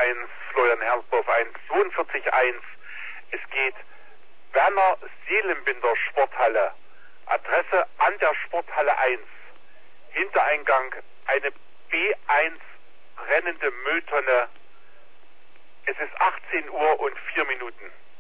1, Florian Hermsdorf 1, 42.1. Es geht Werner Seelenbinder Sporthalle. Adresse an der Sporthalle 1. Hintereingang eine B1 brennende Mülltonne. Es ist 18 Uhr und 4 Minuten.